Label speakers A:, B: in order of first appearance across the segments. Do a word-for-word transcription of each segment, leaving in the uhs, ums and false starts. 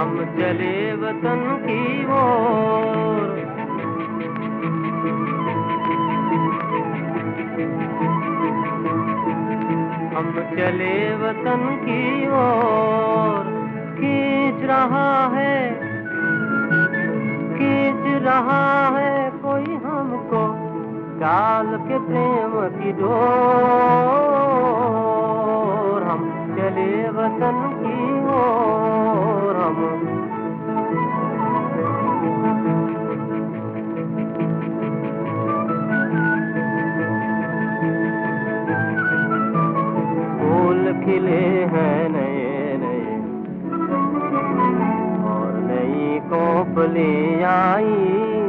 A: हम चले वतन की ओर। हम चले वतन की ओर। खींच रहा है खींच रहा है कोई हमको डाल के प्रेम की डोर। हम चले वतन की ओर। हम फूल खिले हैं नए नए और नई कोपली आई।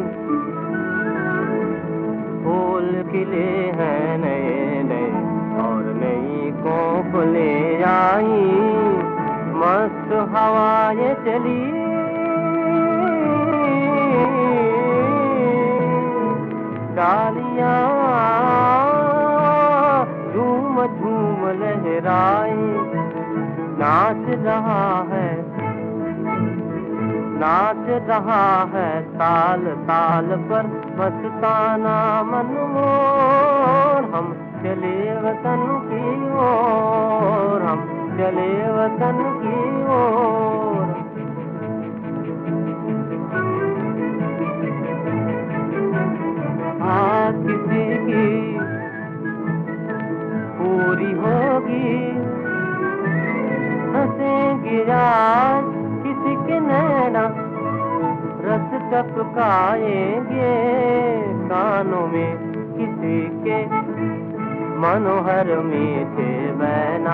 A: फूल खिले हैं नए नए और नई कोपली आई। मस्त हवाएं चली डालियां झूम झूम लहराई। नाच रहा है नाच रहा है ताल ताल पर मस्ताना मनमोर। हम चले वतन की ओर। हम चले वतन की ओर। आज किसी की पूरी होगी हंसेंगे आज किसी के नैना रस टपकाएंगे कानों में किसी के मनोहर मीठे बैना।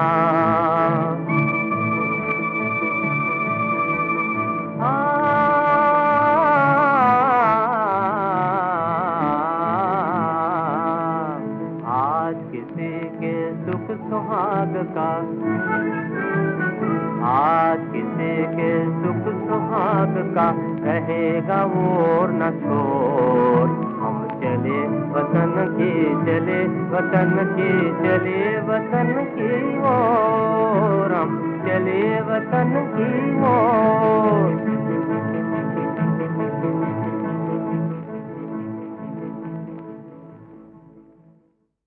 A: आज किसी के सुख सुहाग का आज किसी के सुख सुहाग का रहेगा और न छोर। हम चले वतन की चले वतन की चले वतन की ओर। हम चले वतन की ओर।